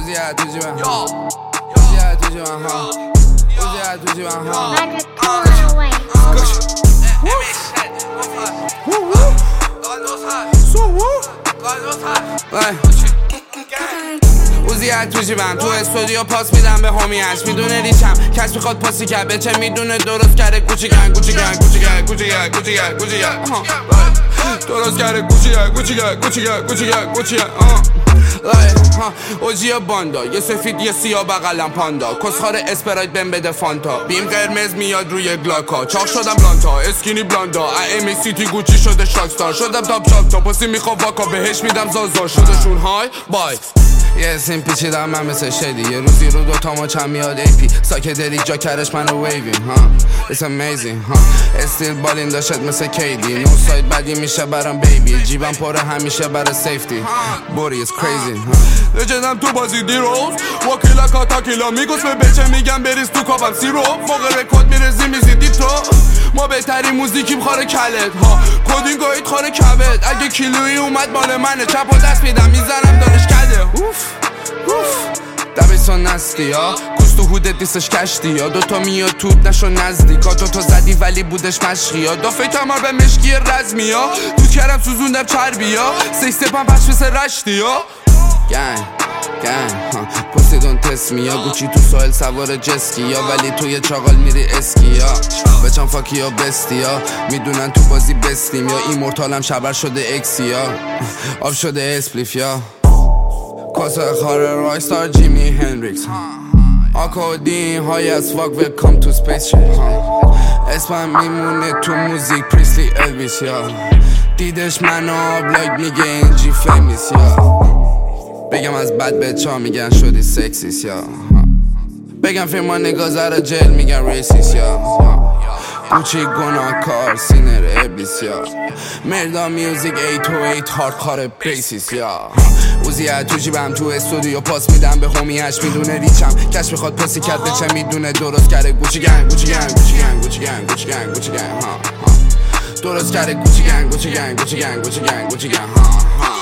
Uzi تو جیبم Uzi تو جیبم ها Uzi تو جیبم ها Uzi تو جیبم تو استودیو پاس میدم به همیش میدونه ریچم کس میخواد پاسی کرد به چه میدونه درست کرده گوچی گنگ درست کرده گوچی اوجی باندا یه سفید یه سیاه بغلم پاندا کسخار اسپرایت بهم بده فانتا بیم قرمز میاد روی گلاکا چاق شدم لانتا اسکینی بلاندا امی سیتی گوچی شده شاکستار شدم تاپ شاپ تا پسی میخوام واکا بهش میدم زازا شدشون های بای یه سیم پیچیدم من مثل شیدی یه روزی رو دوتا ماچم میاد ای پی ساکدلیک جا کرش منو ویوین It's amazing استیل بالین داشت مثل کیدی نو سایت بدی میشه برام بیبی جیبم پره همیشه برای سیفتی بوری is crazy لجندم تو بازی دیروز واکیلا کاتاکیلا میگوس به بچه میگم بریز تو کافم سیرو موقع رکود میرزی میزیدی تو ما بهتری موزیکیم خاره کلت کودینگایت خاره کبد اگه کیلویی اومد مال منه چپ و دست میدم میزنم دانش کده دبیسان نستی ها کوست و هودت دیستش کشتی ها دوتا میاد توت نشو نزدیک ها دوتا زدی ولی بودش مشقی ها دافه تمار به مشکی رزمی ها دود کردم سوزوندم چربی ها سیستپم پش مثل رشتی ها گنگ پسی دون تسمی ها گوچی تو سایل سوار جسکی ها ولی تو یه چاقال میری اسکی ها بچم فاکی ها بستی ها میدونن تو بازی بستیم یا این مرتالم شبر شده اکسی ها آب شده اسپلیف یا کاسه خاره رایستار جیمی هنریکس آکودین های از فاک ویلکام تو سپیس شد اسمم میمونه تو موزیک پریسلی الویس یا دیدش منو آبلاگ میگه اینجی فیمیس یا بگم از بد بچه ها میگن شدی سکسیس یا بگم فیلما نگازر جل میگن ریسیس یا گوچی گناه کار سینر ابلیس یا مردا میوزیک 808 هارد کار بیسیس یا اوزی تو جیبم تو استودیو پاس میدم به همیش میدونه ریچم کش میخواد پاسی کرد به چه میدونه درست کرده گوچی گنگ درست کرده گوچی گنگ